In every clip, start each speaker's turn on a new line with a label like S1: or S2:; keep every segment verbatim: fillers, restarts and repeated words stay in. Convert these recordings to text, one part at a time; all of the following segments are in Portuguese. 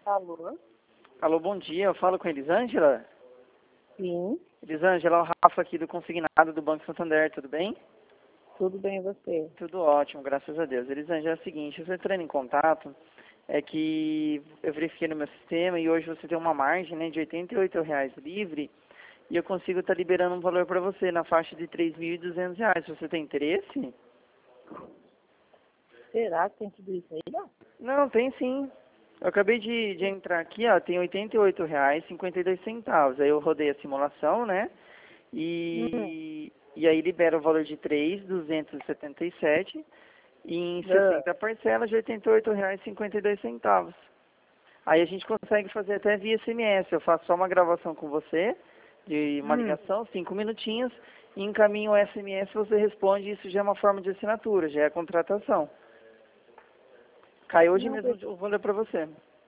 S1: Alô?
S2: Alô, bom dia. Eu falo com a Elisângela?
S1: Sim,
S2: Elisângela, é o Rafa aqui do Consignado do Banco Santander, tudo bem?
S1: tudo bem e você?
S2: Tudo ótimo, graças a Deus. Elisângela, é o seguinte, eu estou entrando em contato, é que eu verifiquei no meu sistema e hoje você tem uma margem, né, de oitenta e oito reais livre e eu consigo estar liberando um valor para você na faixa de três mil e duzentos reais. Você tem interesse?
S1: Será que tem tudo isso aí? Não.
S2: Não, tem sim. Eu acabei de, de entrar aqui, ó, tem oitenta e oito reais e cinquenta e dois centavos. Aí eu rodei a simulação, né?
S1: Hum,
S2: E, e aí libera o valor de três mil duzentos e setenta e sete e em
S1: ah,
S2: sessenta parcelas de oitenta e oito reais e cinquenta e dois centavos. Aí a gente consegue fazer até via S M S. Eu faço só uma gravação com você, de uma
S1: hum.
S2: ligação, cinco minutinhos, e encaminho o S M S, você responde, isso já é uma forma de assinatura, já é a contratação. Cai hoje
S1: Não,
S2: mesmo
S1: deixa.
S2: o valor para você.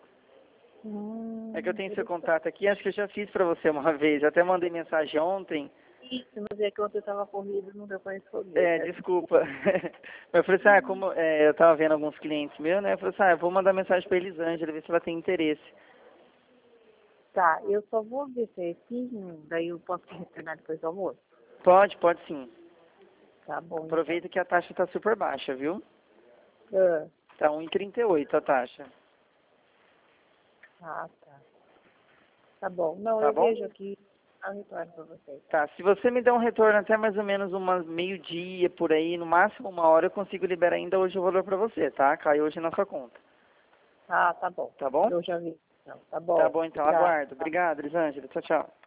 S2: É que eu
S1: Hum,
S2: tenho seu
S1: interessante.
S2: contato aqui, acho que eu já fiz para você uma vez. Eu até mandei mensagem ontem.
S1: Isso, mas é que ontem eu estava corrida e não deu para responder,
S2: É,
S1: peço
S2: desculpa.
S1: desculpa.
S2: Mas eu falei assim, ah, como é, eu tava vendo alguns clientes meus, né? Eu falei assim, ah, eu vou mandar mensagem pra Elisângela, ver se ela tem interesse.
S1: Tá, eu só vou ver certinho, daí eu posso retornar depois do almoço.
S2: Pode, pode sim.
S1: Tá bom, então.
S2: Aproveita que a taxa tá super baixa, viu?
S1: Ah,
S2: Tá um e trinta e oito a taxa.
S1: ah, tá. Tá bom. Não,
S2: Tá
S1: eu
S2: bom?
S1: vejo aqui, eu retorno para vocês.
S2: Tá, se você me der um retorno até mais ou menos umas meio-dia por aí, no máximo uma hora, eu consigo liberar ainda hoje o valor pra você, tá? Cai hoje na sua conta.
S1: Ah, tá bom.
S2: Tá bom?
S1: Eu já vi. Não, tá
S2: Tá
S1: bom.
S2: bom, então,
S1: Obrigada.
S2: aguardo. Obrigado, Elisângela. Tchau, tchau.